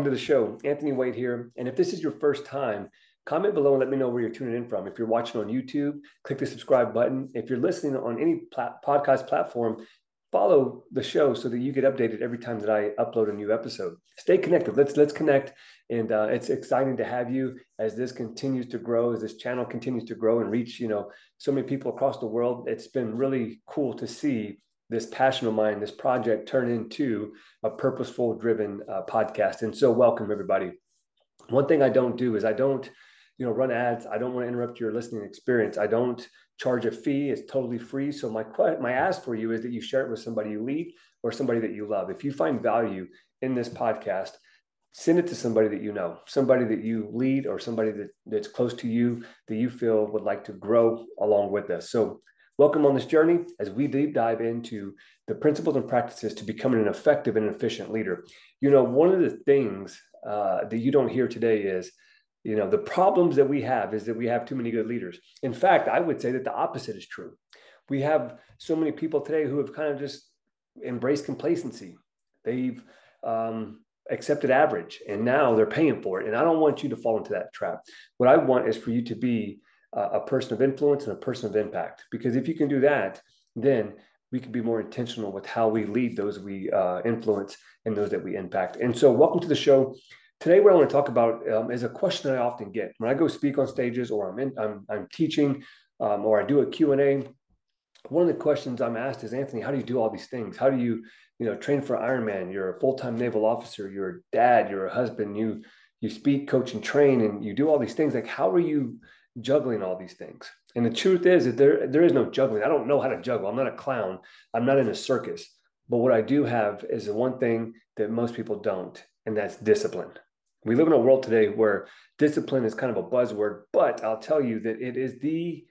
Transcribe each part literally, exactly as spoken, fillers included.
welcome to the show. Anthony Wade here. And if this is your first time, comment below and let me know where you're tuning in from. If you're watching on YouTube, click the subscribe button. If you're listening on any plat- podcast platform, follow the show so that you get updated every time that I upload a new episode. Stay connected. Let's let's connect. And uh, it's exciting to have you as this continues to grow, as this channel continues to grow and reach, you know, so many people across the world. It's been really cool to see this passion of mine, this project turn into a purposeful driven uh, podcast. And so welcome everybody. One thing I don't do is I don't, you know, run ads. I don't want to interrupt your listening experience. I don't charge a fee. It's totally free. So my, my ask for you is that you share it with somebody you lead or somebody that you love. If you find value in this podcast, send it to somebody that you know, somebody that you lead or somebody that, that's close to you that you feel would like to grow along with us. So welcome on this journey as we deep dive into the principles and practices to becoming an effective and efficient leader. You know, one of the things uh, that you don't hear today is, you know, the problems that we have is that we have too many good leaders. In fact, I would say that the opposite is true. We have so many people today who have kind of just embraced complacency. They've um, accepted average and now they're paying for it. And I don't want you to fall into that trap. What I want is for you to be a person of influence and a person of impact. Because if you can do that, then we can be more intentional with how we lead those we uh, influence and those that we impact. And so welcome to the show. Today, what I want to talk about um, is a question I often get when I go speak on stages or I'm, in, I'm, I'm teaching um, or I do a Q and A. One of the questions I'm asked is, Anthony, how do you do all these things? How do you, you know, train for Ironman? You're a full-time naval officer. You're a dad. You're a husband. You, you speak, coach, and train, and you do all these things. Like, how are you juggling all these things? And the truth is that there, there is no juggling. I don't know how to juggle. I'm not a clown. I'm not in a circus. But what I do have is the one thing that most people don't, and that's discipline. We live in a world today where discipline is kind of a buzzword, but I'll tell you that it is the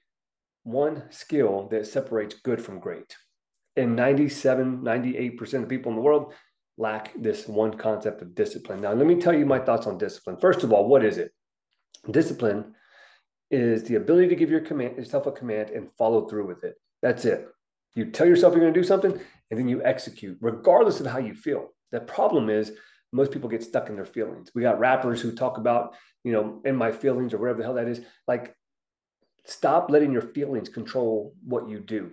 one skill that separates good from great. And ninety-seven, ninety-eight percent of people in the world lack this one concept of discipline. Now, let me tell you my thoughts on discipline. First of all, what is it? Discipline is the ability to give your command, yourself a command and follow through with it. That's it. You tell yourself you're going to do something and then you execute, regardless of how you feel. The problem is most people get stuck in their feelings. We got rappers who talk about, you know, in my feelings or whatever the hell that is. Like, stop letting your feelings control what you do.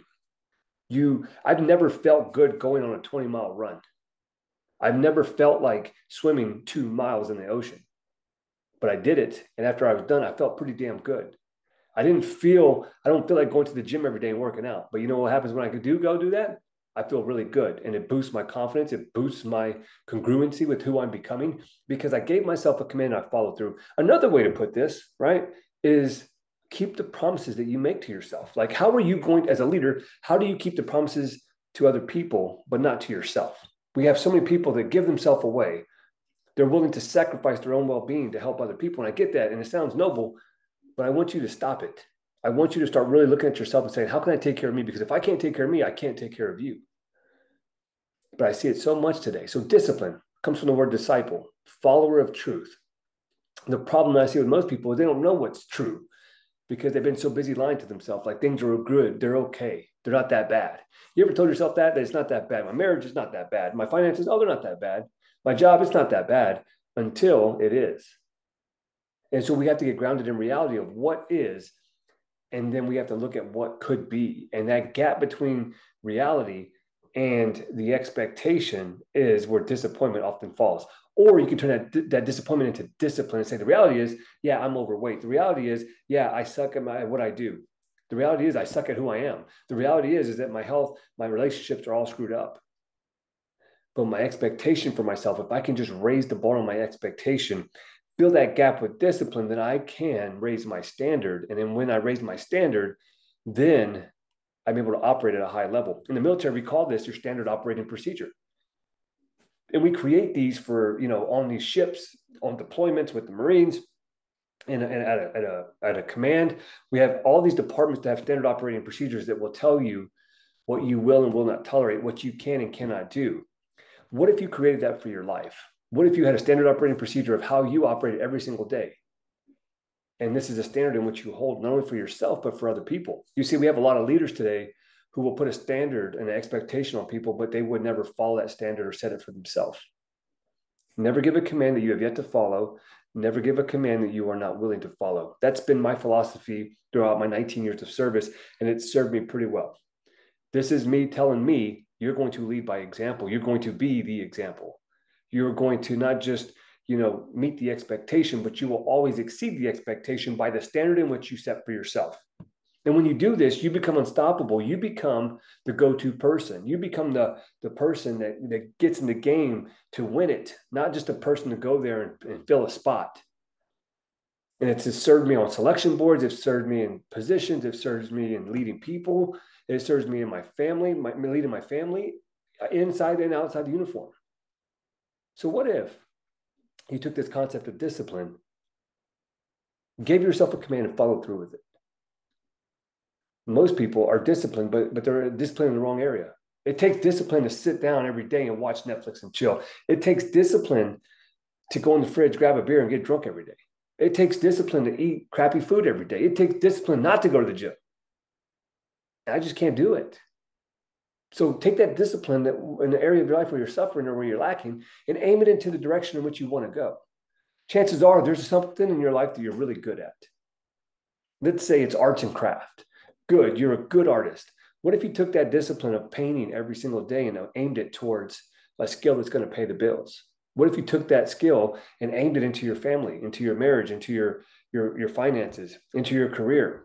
You, I've never felt good going on a twenty mile run. I've never felt like swimming two miles in the ocean. But I did it. And after I was done, I felt pretty damn good. I didn't feel, I don't feel like going to the gym every day and working out. But you know what happens when I do go do that? I feel really good. And it boosts my confidence. It boosts my congruency with who I'm becoming because I gave myself a command and I followed through. Another way to put this, right, is keep the promises that you make to yourself. Like, how are you going, as a leader, how do you keep the promises to other people, but not to yourself? We have so many people that give themselves away. They're willing to sacrifice their own well-being to help other people. And I get that. And it sounds noble, but I want you to stop it. I want you to start really looking at yourself and saying, how can I take care of me? Because if I can't take care of me, I can't take care of you. But I see it so much today. So discipline comes from the word disciple, follower of truth. The problem I see with most people is they don't know what's true because they've been so busy lying to themselves. Like, things are good. They're okay. They're not that bad. You ever told yourself that? That it's not that bad. My marriage is not that bad. My finances, oh, they're not that bad. My job, it's not that bad until it is. And so we have to get grounded in reality of what is, and then we have to look at what could be. And that gap between reality and the expectation is where disappointment often falls. Or you can turn that, that disappointment into discipline and say, the reality is, yeah, I'm overweight. The reality is, yeah, I suck at, my, at what I do. The reality is I suck at who I am. The reality is, is that my health, my relationships are all screwed up. But my expectation for myself, if I can just raise the bar on my expectation, fill that gap with discipline, then I can raise my standard. And then when I raise my standard, then I'm able to operate at a high level. In the military, we call this your standard operating procedure. And we create these for, you know, on these ships, on deployments with the Marines, and, and at, a, at, a, at a command. We have all these departments that have standard operating procedures that will tell you what you will and will not tolerate, what you can and cannot do. What if you created that for your life? What if you had a standard operating procedure of how you operate every single day? And this is a standard in which you hold not only for yourself, but for other people. You see, we have a lot of leaders today who will put a standard and an expectation on people, but they would never follow that standard or set it for themselves. Never give a command that you have yet to follow. Never give a command that you are not willing to follow. That's been my philosophy throughout my nineteen years of service, and it's served me pretty well. This is me telling me, you're going to lead by example. You're going to be the example. You're going to not just, you know, meet the expectation, but you will always exceed the expectation by the standard in which you set for yourself. And when you do this, you become unstoppable. You become the go-to person. You become the, the person that, that gets in the game to win it, not just a person to go there and, and fill a spot. And it's, it's served me on selection boards. It's served me in positions. It serves me in leading people. It serves me in my family, my, leading my family inside and outside the uniform. So what if you took this concept of discipline, gave yourself a command and followed through with it? Most people are disciplined, but, but they're disciplined in the wrong area. It takes discipline to sit down every day and watch Netflix and chill. It takes discipline to go in the fridge, grab a beer and get drunk every day. It takes discipline to eat crappy food every day. It takes discipline not to go to the gym. And I just can't do it. So take that discipline that in the area of your life where you're suffering or where you're lacking and aim it into the direction in which you want to go. Chances are there's something in your life that you're really good at. Let's say it's arts and craft. Good, you're a good artist. What if you took that discipline of painting every single day and aimed it towards a skill that's going to pay the bills? What if you took that skill and aimed it into your family, into your marriage, into your, your, your finances, into your career?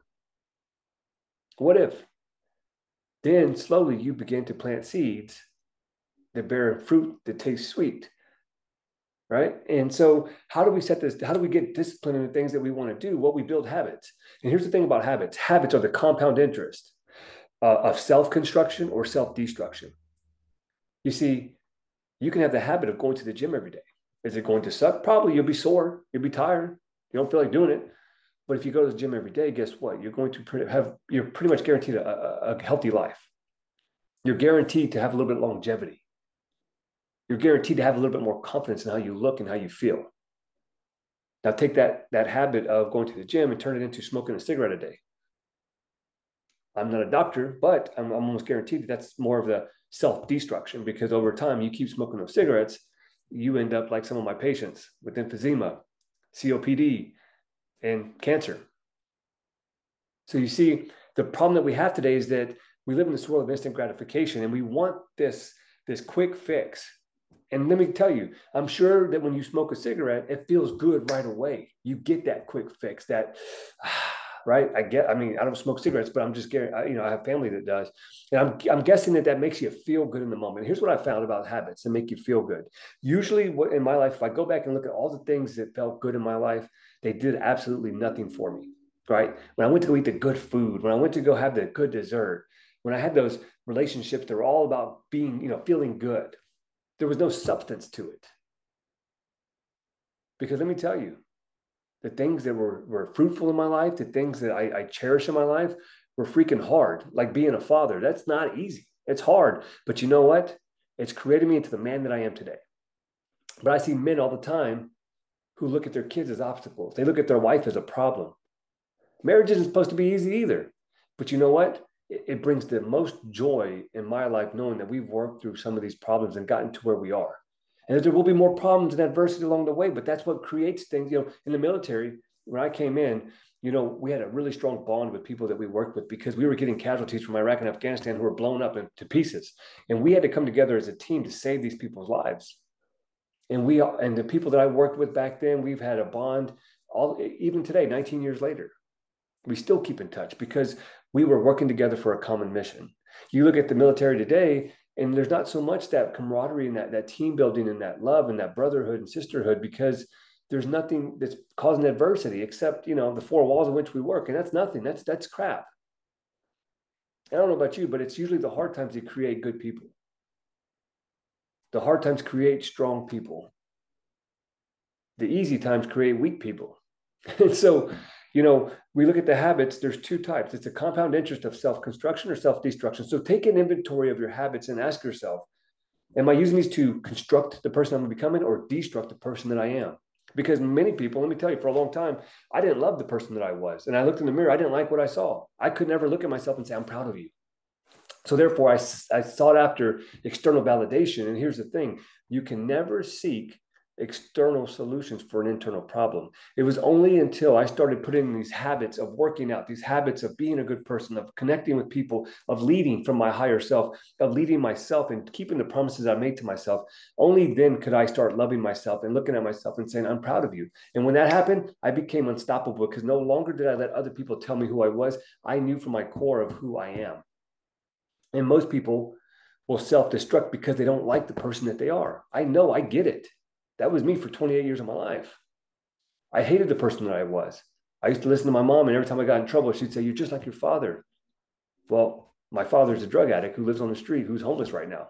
What if then slowly you begin to plant seeds that bear fruit that tastes sweet, right? And so how do we set this? How do we get discipline in the things that we want to do? Well, we build habits. And here's the thing about habits. Habits are the compound interest uh, of self-construction or self-destruction. You see, you can have the habit of going to the gym every day. Is it going to suck? Probably. You'll be sore. You'll be tired. You don't feel like doing it. But if you go to the gym every day, guess what? You're going to have, you're pretty much guaranteed a, a, a healthy life. You're guaranteed to have a little bit of longevity. You're guaranteed to have a little bit more confidence in how you look and how you feel. Now take that, that habit of going to the gym and turn it into smoking a cigarette a day. I'm not a doctor, but I'm, I'm almost guaranteed that that's more of the self-destruction, because over time you keep smoking those cigarettes, you end up like some of my patients with emphysema, C O P D, and cancer. So you see, the problem that we have today is that we live in this world of instant gratification, and we want this, this quick fix. And let me tell you, I'm sure that when you smoke a cigarette, it feels good right away. You get that quick fix, that, right? I get, I mean, I don't smoke cigarettes, but I'm just, you know, I have family that does. And I'm, I'm guessing that that makes you feel good in the moment. Here's what I found about habits that make you feel good. Usually what, in my life, if I go back and look at all the things that felt good in my life, they did absolutely nothing for me, right? When I went to go eat the good food, when I went to go have the good dessert, when I had those relationships, they're all about being, you know, feeling good. There was no substance to it. Because let me tell you, the things that were, were fruitful in my life, the things that I, I cherish in my life were freaking hard. Like being a father, that's not easy. It's hard. But you know what? It's created me into the man that I am today. But I see men all the time who look at their kids as obstacles. They look at their wife as a problem. Marriage isn't supposed to be easy either. But you know what? It, it brings the most joy in my life knowing that we've worked through some of these problems and gotten to where we are. And there will be more problems and adversity along the way, but that's what creates things. You know, in the military, when I came in, you know, we had a really strong bond with people that we worked with, because we were getting casualties from Iraq and Afghanistan who were blown up into pieces. And we had to come together as a team to save these people's lives. And we, and the people that I worked with back then, we've had a bond all, even today, nineteen years later. We still keep in touch because we were working together for a common mission. You look at the military today, and there's not so much that camaraderie and that, that team building and that love and that brotherhood and sisterhood, because there's nothing that's causing adversity except, you know, the four walls in which we work. And that's nothing. That's, that's crap. I don't know about you, but it's usually the hard times that create good people. The hard times create strong people. The easy times create weak people. And so, you know, we look at the habits, there's two types. It's a compound interest of self-construction or self-destruction. So take an inventory of your habits and ask yourself, am I using these to construct the person I'm becoming or destruct the person that I am? Because many people, let me tell you, for a long time, I didn't love the person that I was. And I looked in the mirror, I didn't like what I saw. I could never look at myself and say, I'm proud of you. So therefore, I, I sought after external validation. And here's the thing, you can never seek external solutions for an internal problem. It was only until I started putting these habits of working out, these habits of being a good person, of connecting with people, of leading from my higher self, of leading myself and keeping the promises I made to myself. Only then could I start loving myself and looking at myself and saying, I'm proud of you. And when that happened, I became unstoppable because no longer did I let other people tell me who I was. I knew from my core of who I am. And most people will self-destruct because they don't like the person that they are. I know, I get it. That was me for twenty-eight years of my life. I hated the person that I was. I used to listen to my mom, and every time I got in trouble, she'd say, you're just like your father. Well, my father's a drug addict who lives on the street, who's homeless right now.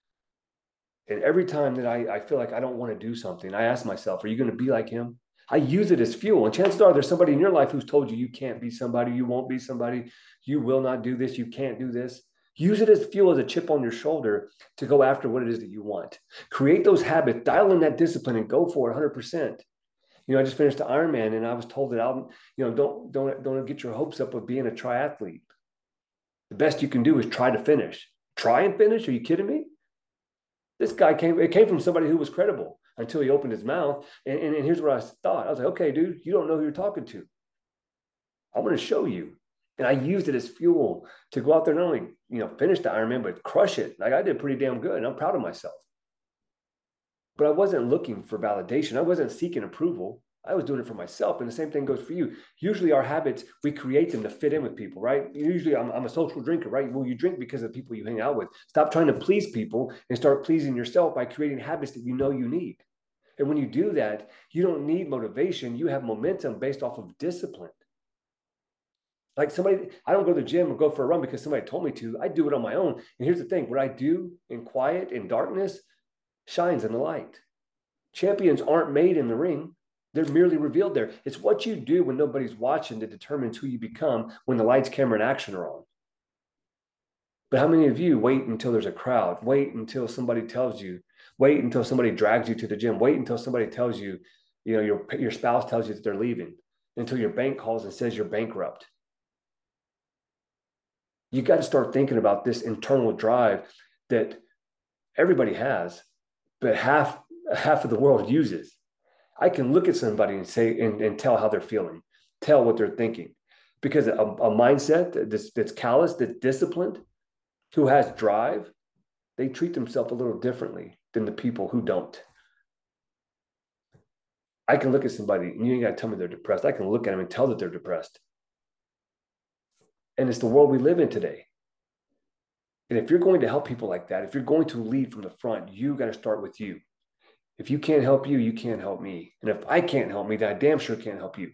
And every time that I, I feel like I don't want to do something, I ask myself, are you going to be like him? I use it as fuel. And chances are there's somebody in your life who's told you you can't be somebody, you won't be somebody, you will not do this, you can't do this. Use it as fuel, as a chip on your shoulder to go after what it is that you want. Create those habits, dial in that discipline and go for it one hundred percent. You know, I just finished the Ironman and I was told that I'll, you know, don't, don't, don't get your hopes up of being a triathlete. The best you can do is try to finish. Try and finish? Are you kidding me? This guy came, it came from somebody who was credible until he opened his mouth. And, and, and here's what I thought. I was like, okay, dude, you don't know who you're talking to. I'm going to show you. And I used it as fuel to go out there, not only, you know, finish the Ironman, but crush it. Like I did pretty damn good. And I'm proud of myself. But I wasn't looking for validation. I wasn't seeking approval. I was doing it for myself. And the same thing goes for you. Usually our habits, we create them to fit in with people, right? Usually I'm, I'm a social drinker, right? Well, you drink because of the people you hang out with. Stop trying to please people and start pleasing yourself by creating habits that you know you need. And when you do that, you don't need motivation. You have momentum based off of discipline. Like somebody, I don't go to the gym or go for a run because somebody told me to. I do it on my own. And here's the thing, what I do in quiet, in darkness, shines in the light. Champions aren't made in the ring. They're merely revealed there. It's what you do when nobody's watching that determines who you become when the lights, camera, and action are on. But how many of you wait until there's a crowd? Wait until somebody tells you. Wait until somebody drags you to the gym. Wait until somebody tells you, you know, your, your spouse tells you that they're leaving. Until your bank calls and says you're bankrupt. You got to start thinking about this internal drive that everybody has, but half, half of the world uses. I can look at somebody and say, and, and tell how they're feeling, tell what they're thinking, because a, a mindset that's, that's callous, that's disciplined, who has drive, they treat themselves a little differently than the people who don't. I can look at somebody and you ain't got to tell me they're depressed. I can look at them and tell that they're depressed. And it's the world we live in today. And if you're going to help people like that, if you're going to lead from the front, you got to start with you. If you can't help you, you can't help me. And if I can't help me, then I damn sure can't help you.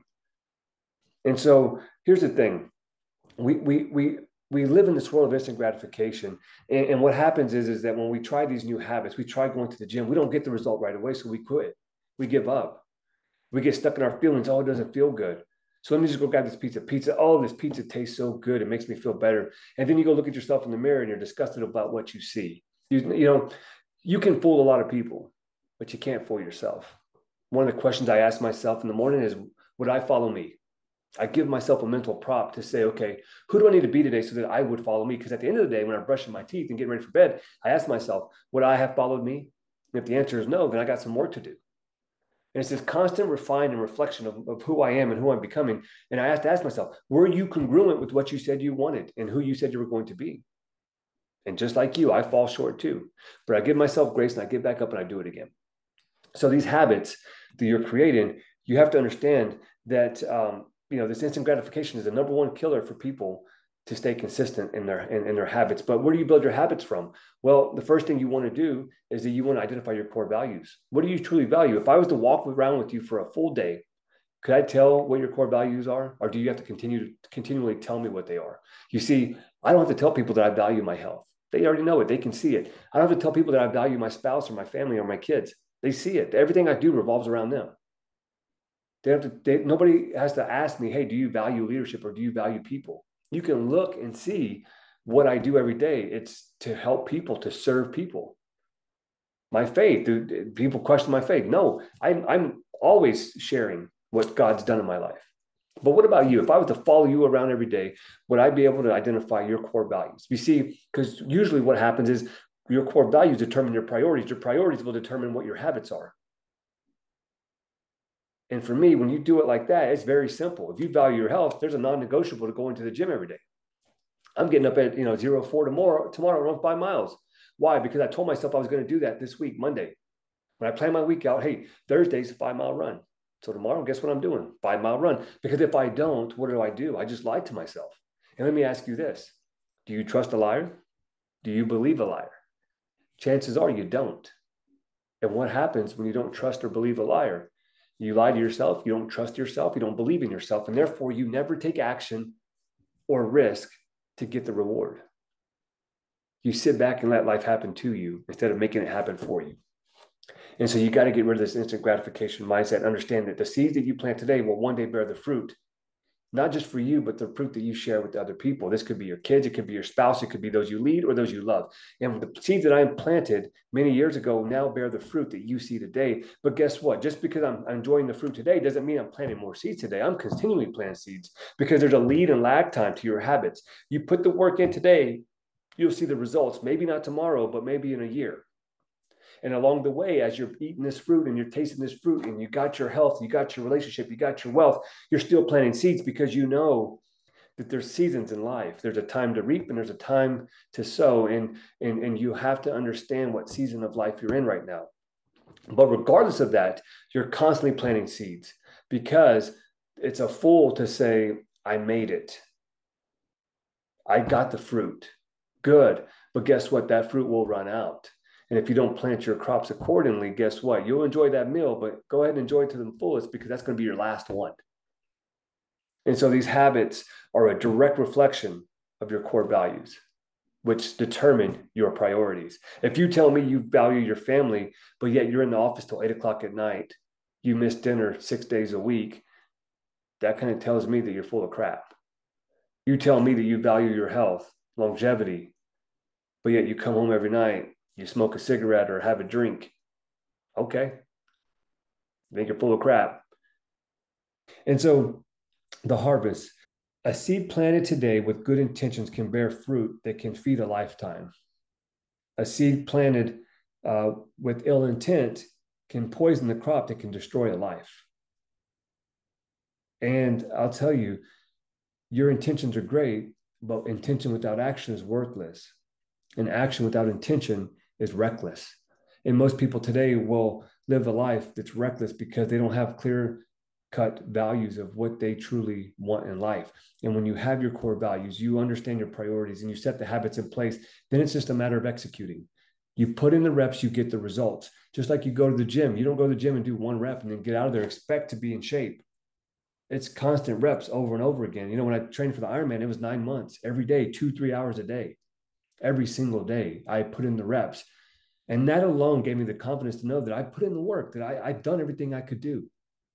And so here's the thing. We, we, we, we live in this world of instant gratification. And, and what happens is, is that when we try these new habits, we try going to the gym, we don't get the result right away. So we quit. We give up. We get stuck in our feelings. Oh, it doesn't feel good. So let me just go grab this pizza. Pizza, oh, this pizza tastes so good. It makes me feel better. And then you go look at yourself in the mirror and you're disgusted about what you see. You, you know, you can fool a lot of people, but you can't fool yourself. One of the questions I ask myself in the morning is, would I follow me? I give myself a mental prop to say, okay, who do I need to be today so that I would follow me? Because at the end of the day, when I'm brushing my teeth and getting ready for bed, I ask myself, would I have followed me? And if the answer is no, then I got some work to do. And it's this constant refine and reflection of, of who I am and who I'm becoming. And I have to ask myself, were you congruent with what you said you wanted and who you said you were going to be? And just like you, I fall short too. But I give myself grace and I get back up and I do it again. So these habits that you're creating, you have to understand that, um, you know, this instant gratification is the number one killer for people to stay consistent in their in, in their habits. But where do you build your habits from? Well, the first thing you want to do is that you want to identify your core values. What do you truly value? If I was to walk around with you for a full day, could I tell what your core values are? Or do you have to continue to continually tell me what they are? You see, I don't have to tell people that I value my health. They already know it. They can see it. I don't have to tell people that I value my spouse or my family or my kids. They see it. Everything I do revolves around them. They have to, they, nobody has to ask me, hey, do you value leadership or do you value people? You can look and see what I do every day. It's to help people, to serve people. My faith, do people question my faith? No, I'm, I'm always sharing what God's done in my life. But what about you? If I was to follow you around every day, would I be able to identify your core values? You see, because usually what happens is your core values determine your priorities. Your priorities will determine what your habits are. And for me, when you do it like that, it's very simple. If you value your health, there's a non-negotiable to go into the gym every day. I'm getting up at, you know, zero four tomorrow, tomorrow, run five miles. Why? Because I told myself I was going to do that this week, Monday. When I plan my week out, hey, Thursday's a five mile run. So tomorrow, guess what I'm doing? Five mile run. Because if I don't, what do I do? I just lied to myself. And let me ask you this. Do you trust a liar? Do you believe a liar? Chances are you don't. And what happens when you don't trust or believe a liar? You lie to yourself, you don't trust yourself, you don't believe in yourself, and therefore you never take action or risk to get the reward. You sit back and let life happen to you instead of making it happen for you. And so you got to get rid of this instant gratification mindset and understand that the seeds that you plant today will one day bear the fruit, not just for you, but the fruit that you share with other people. This could be your kids, it could be your spouse, it could be those you lead or those you love. And the seeds that I planted many years ago now bear the fruit that you see today. But guess what? Just because I'm enjoying the fruit today doesn't mean I'm planting more seeds today. I'm continually planting seeds because there's a lead and lag time to your habits. You put the work in today, you'll see the results, maybe not tomorrow, but maybe in a year. And along the way, as you're eating this fruit and you're tasting this fruit and you got your health, you got your relationship, you got your wealth, you're still planting seeds because you know that there's seasons in life. There's a time to reap and there's a time to sow. And, and, and you have to understand what season of life you're in right now. But regardless of that, you're constantly planting seeds because it's a fool to say, I made it. I got the fruit. Good. But guess what? That fruit will run out. And if you don't plant your crops accordingly, guess what? You'll enjoy that meal, but go ahead and enjoy it to the fullest because that's going to be your last one. And so these habits are a direct reflection of your core values, which determine your priorities. If you tell me you value your family, but yet you're in the office till eight o'clock at night, you miss dinner six days a week, that kind of tells me that you're full of crap. You tell me that you value your health, longevity, but yet you come home every night, you smoke a cigarette or have a drink. Okay. I think you're full of crap. And so the harvest, a seed planted today with good intentions can bear fruit that can feed a lifetime. A seed planted uh, with ill intent can poison the crop that can destroy a life. And I'll tell you, your intentions are great, but intention without action is worthless. And action without intention is reckless. And most people today will live a life that's reckless because they don't have clear cut values of what they truly want in life. And when you have your core values, you understand your priorities and you set the habits in place, then it's just a matter of executing. You put in the reps, you get the results. Just like you go to the gym, you don't go to the gym and do one rep and then get out of there, expect to be in shape. It's constant reps over and over again. You know, when I trained for the Ironman, it was nine months, every day, two, three hours a day. Every single day, I put in the reps. And that alone gave me the confidence to know that I put in the work, that I, I'd done everything I could do.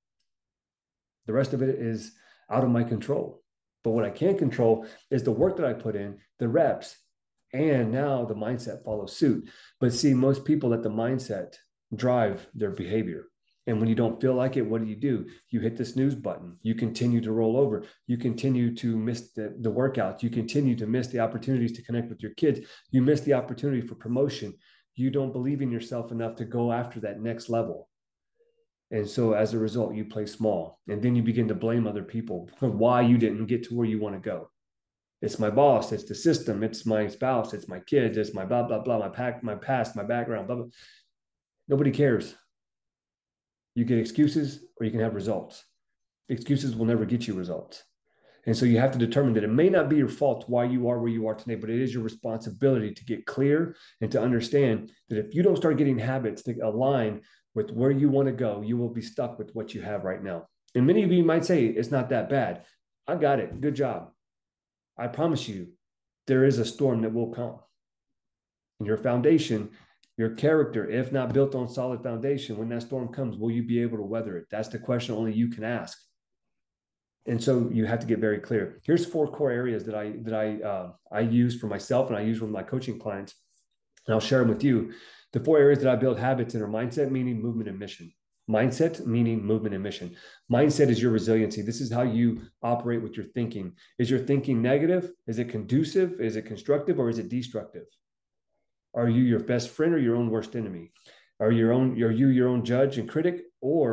The rest of it is out of my control. But what I can control is the work that I put in, the reps, and now the mindset follows suit. But see, most people let the mindset drive their behavior. And when you don't feel like it, what do you do? You hit the snooze button. You continue to roll over. You continue to miss the, the workouts. You continue to miss the opportunities to connect with your kids. You miss the opportunity for promotion. You don't believe in yourself enough to go after that next level. And so as a result, you play small. And then you begin to blame other people for why you didn't get to where you want to go. It's my boss. It's the system. It's my spouse. It's my kids. It's my blah, blah, blah, my, pack, my past, my background, blah, blah. Nobody cares. You get excuses or you can have results. Excuses will never get you results. And so you have to determine that it may not be your fault why you are where you are today, but it is your responsibility to get clear and to understand that if you don't start getting habits that align with where you want to go, you will be stuck with what you have right now. And many of you might say, it's not that bad. I got it. Good job. I promise you, there is a storm that will come. And your foundation, your character, if not built on solid foundation, when that storm comes, will you be able to weather it? That's the question only you can ask. And so you have to get very clear. Here's four core areas that I that I uh, I use for myself and I use with my coaching clients. And I'll share them with you. The four areas that I build habits in are mindset, meaning, movement, and mission. Mindset, meaning, movement, and mission. Mindset is your resiliency. This is how you operate with your thinking. Is your thinking negative? Is it conducive? Is it constructive? Or is it destructive? Are you your best friend or your own worst enemy? Are your own, are you your own judge and critic, or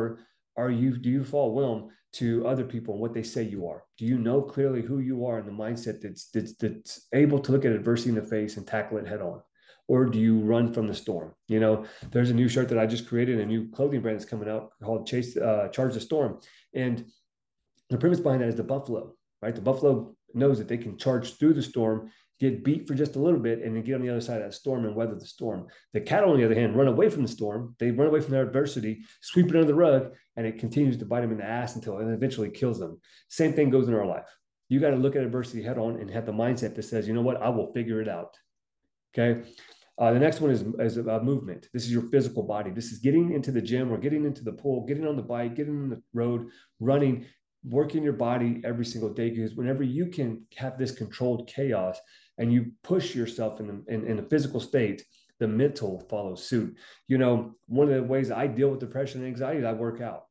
Are you, do you fall willing to other people and what they say you are? Do you know clearly who you are and the mindset that's, that's, that's able to look at adversity in the face and tackle it head on? Or do you run from the storm? You know, there's a new shirt that I just created, a new clothing brand that's coming out called Chase, uh, Charge the Storm. And the premise behind that is the buffalo, right? The buffalo knows that they can charge through the storm, get beat for just a little bit, and then get on the other side of that storm and weather the storm. The cattle, on the other hand, run away from the storm. They run away from their adversity, sweep it under the rug, and it continues to bite them in the ass until it eventually kills them. Same thing goes in our life. You got to look at adversity head on and have the mindset that says, you know what, I will figure it out. Okay. Uh, the next one is, is a movement. This is your physical body. This is getting into the gym or getting into the pool, getting on the bike, getting on the road, running, working your body every single day. Because whenever you can have this controlled chaos and you push yourself in, the, in, in a physical state, the mental follows suit. You know, one of the ways I deal with depression and anxiety is I work out.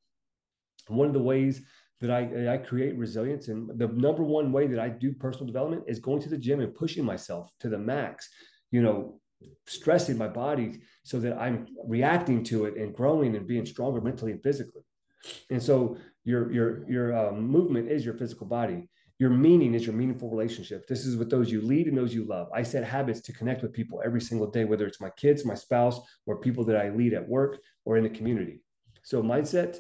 One of the ways that I, I create resilience, and the number one way that I do personal development is going to the gym and pushing myself to the max, you know, stressing my body so that I'm reacting to it and growing and being stronger mentally and physically. And so your, your, your um, movement is your physical body. Your meaning is your meaningful relationship. This is with those you lead and those you love. I set habits to connect with people every single day, whether it's my kids, my spouse, or people that I lead at work or in the community. So mindset,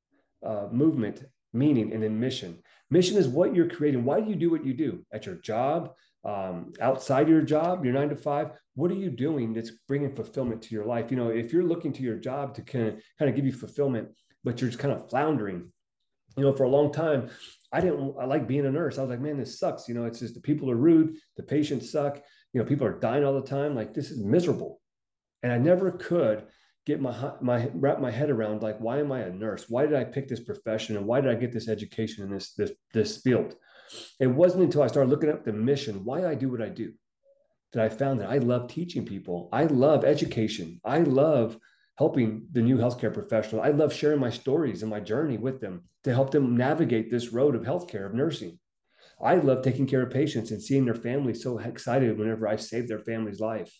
uh, movement, meaning, and then mission. Mission is what you're creating. Why do you do what you do at your job, um, outside your job, your nine to five? What are you doing that's bringing fulfillment to your life? You know, if you're looking to your job to kind of, kind of give you fulfillment, but you're just kind of floundering, you know, for a long time, I didn't, I like being a nurse. I was like, man, this sucks. You know, it's just the people are rude. The patients suck. You know, people are dying all the time. Like, this is miserable. And I never could get my, my, wrap my head around, like, why am I a nurse? Why did I pick this profession? And why did I get this education in this, this, this field? It wasn't until I started looking at the mission, why I do what I do, that I found that I love teaching people. I love education. I love helping the new healthcare professional. I love sharing my stories and my journey with them to help them navigate this road of healthcare, of nursing. I love taking care of patients and seeing their families so excited whenever I save their family's life.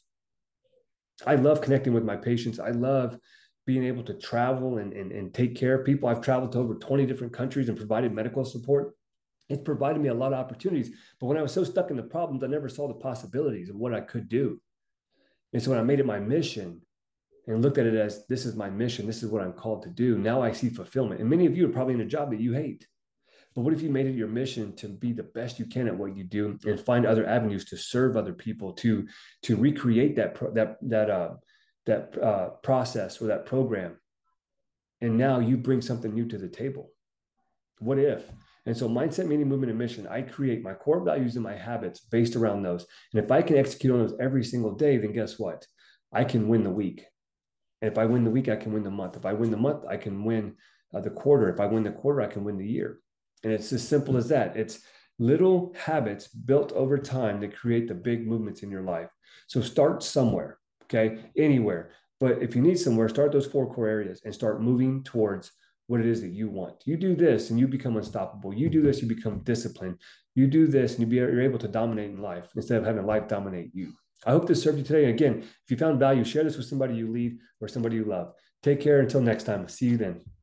I love connecting with my patients. I love being able to travel and, and, and take care of people. I've traveled to over twenty different countries and provided medical support. It's provided me a lot of opportunities. But when I was so stuck in the problems, I never saw the possibilities of what I could do. And so when I made it my mission and looked at it as, this is my mission, this is what I'm called to do, now I see fulfillment. And many of you are probably in a job that you hate. But what if you made it your mission to be the best you can at what you do and find other avenues to serve other people, to, to recreate that, pro, that, that, uh, that uh, process or that program. And now you bring something new to the table. What if? And so mindset, meaning, movement, and mission, I create my core values and my habits based around those. And if I can execute on those every single day, then guess what? I can win the week. And if I win the week, I can win the month. If I win the month, I can win uh, the quarter. If I win the quarter, I can win the year. And it's as simple as that. It's little habits built over time that create the big movements in your life. So start somewhere, okay? Anywhere. But if you need somewhere, start those four core areas and start moving towards what it is that you want. You do this and you become unstoppable. You do this, you become disciplined. You do this and you be, you're able to dominate in life instead of having life dominate you. I hope this served you today. And again, if you found value, share this with somebody you lead or somebody you love. Take care until next time. See you then.